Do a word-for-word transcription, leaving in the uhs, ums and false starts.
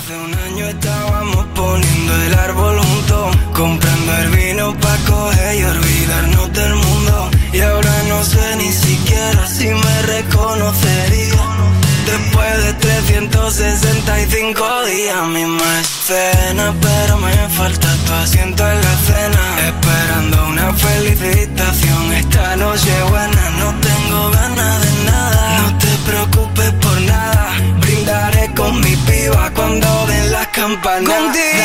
Hace un año estábamos poniendo el árbol juntos, comprando el vino pa' coger y olvidarnos del mundo. Y ahora no sé ni siquiera si me reconocería. Después de trescientos sesenta y cinco días, misma escena, pero me falta tu asiento en la cena. Esperando una felicitación, esta noche buena, no tengo ganas de nada. No te preocupes por nada, brindaré con mi piba cuando den las campanas. Contigo